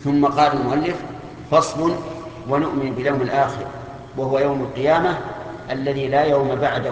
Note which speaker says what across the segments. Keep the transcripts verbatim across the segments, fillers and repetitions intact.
Speaker 1: ثم قال المؤلف فصل ونؤمن باليوم الآخر وهو يوم القيامة الذي لا يوم بعده.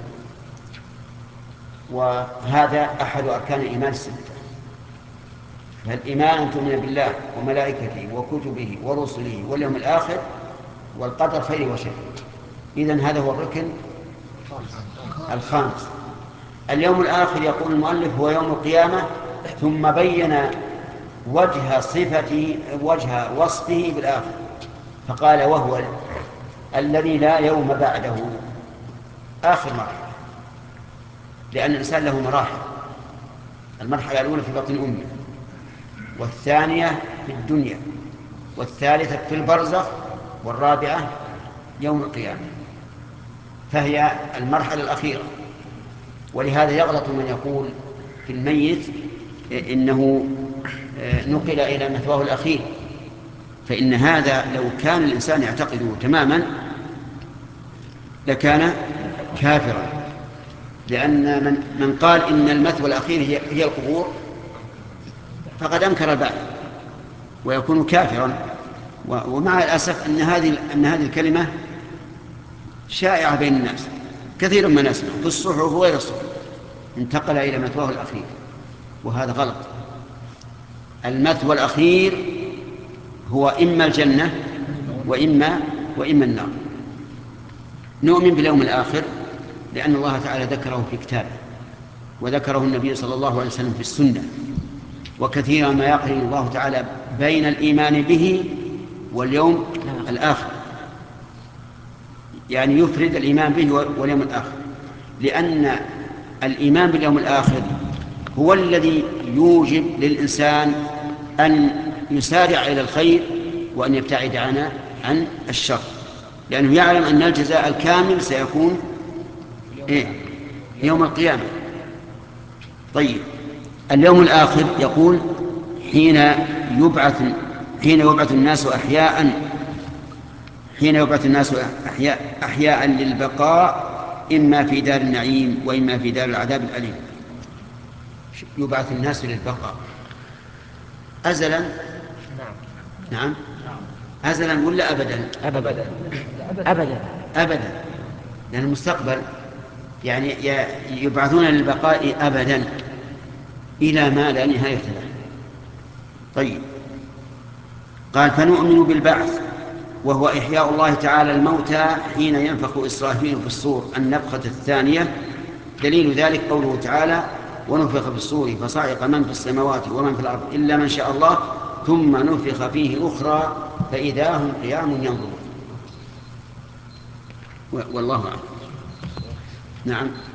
Speaker 1: وهذا أحد أركان الإيمان الستة. فالإيمان أن تؤمن بالله وملائكته وكتبه ورسله واليوم الآخر والقدر خير وشر. إذن هذا هو الركن الخامس. اليوم الآخر يقول المؤلف هو يوم القيامة، ثم بين وجه صفته وجه وصفه بالآخر فقال وهو الذي لا يوم بعده، آخر مرحلة، لأن الإنسان له مراحل. المرحلة الأولى في بطن أمه، والثانية في الدنيا، والثالثة في البرزخ، والرابعة يوم القيامة، فهي المرحلة الأخيرة. ولهذا يغلط من يقول في الميت إنه نقل إلى مثواه الأخير، فإن هذا لو كان الإنسان يعتقده تماما لكان كافرا، لأن من, من قال إن المثوى الأخير هي, هي القبور فقد أنكر البعث ويكون كافرا. ومع الأسف أن هذه, أن هذه الكلمة شائعة بين الناس، كثير من الناس في الصحف وغير الصحف انتقل إلى مثواه الأخير، وهذا غلط. المثوى الأخير هو إما الجنة وإما, وإما النار. نؤمن باليوم الآخر لأن الله تعالى ذكره في كتابه، وذكره النبي صلى الله عليه وسلم في السنة، وكثيرا ما يقرن الله تعالى بين الإيمان به واليوم الآخر، يعني يفرد الإيمان به واليوم الآخر، لأن الإيمان باليوم الآخر هو الذي يوجب للإنسان أن يسارع إلى الخير وأن يبتعد عن عن الشر، لأنه يعلم أن الجزاء الكامل سيكون إيه؟ يوم القيامة. طيب، اليوم الآخر يقول حين يبعث حين يبعث الناس أحياء حين يبعث الناس أحياء, أحياء للبقاء إما في دار النعيم وإما في دار العذاب الأليم. يبعث الناس للبقاء أزلا؟
Speaker 2: نعم
Speaker 1: نعم أزلا ولا أبدا؟
Speaker 2: أبدا أبدا
Speaker 1: أبدا، لأن المستقبل يعني يبعثون للبقاء أبدا إلى ما لا نهاية له. طيب، قال فنؤمن بالبعث وهو إحياء الله تعالى الموتى حين ينفخ إسرافيل في الصور النفخة الثانية. دليل ذلك قوله تعالى ونفخ في الصور فصعق من في السماوات ومن في الأرض إلا من شاء الله ثم نفخ فيه أخرى فإذا هم قيام ينظرون. والله أعلم. نعم.